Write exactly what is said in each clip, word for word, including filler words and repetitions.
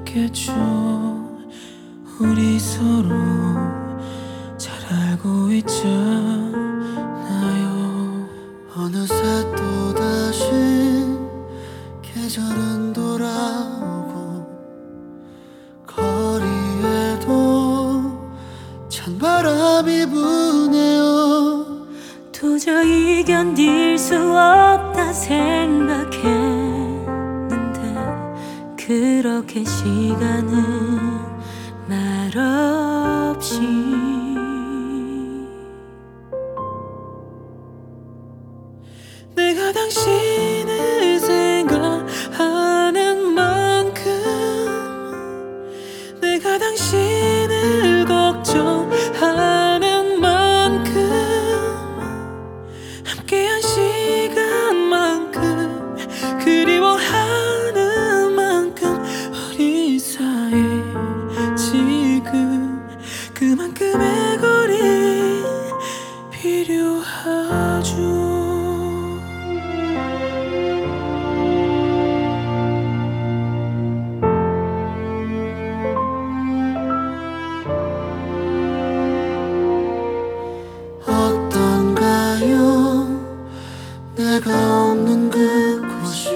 있겠죠. 우리 서로 잘 알고 있잖아요. 어느새 또다시 계절은 돌아오고 거리에도 찬바람이 부네요. 도저히 견딜 수 없다 생각했는데 그렇게 시간은 말없이 내가 당신을 생각하는 만큼 내가 당신을 걱정하는 만큼 함께한 시간만큼 그리워하는 만큼 우리 사이 지금 그만큼의 거리 필요하죠. 내가 없는 그곳이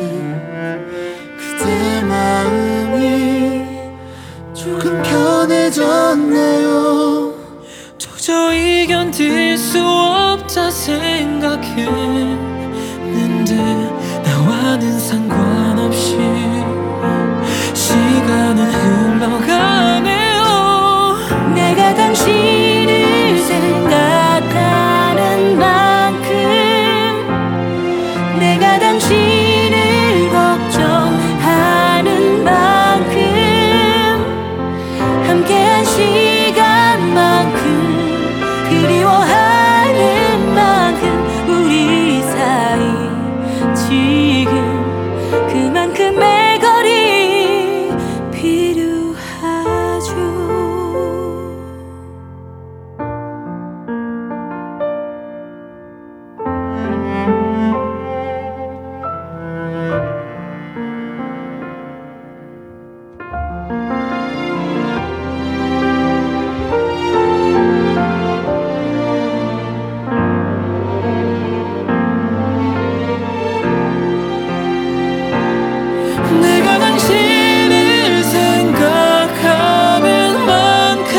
그대 마음이 조금 편해졌네요. 도저히 견딜 수 없다 생각했는데 나와는 상관없이 시간은 흘러가네요. 내가 당신을 생각하는 만큼 내가 당신을 걱정하는 만큼 함께한 시간만큼 그리워하는 만큼 우리 사이 지금 그만큼의 거리 필요하죠. 내가 당신을 생각하는 만큼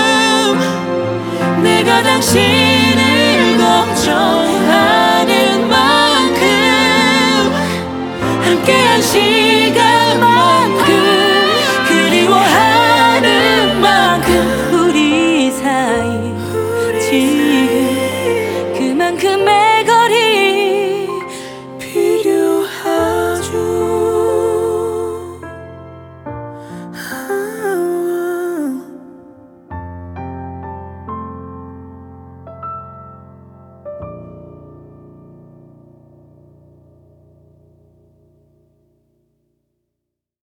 내가 당신을 걱정하는 만큼 함께한 시간만큼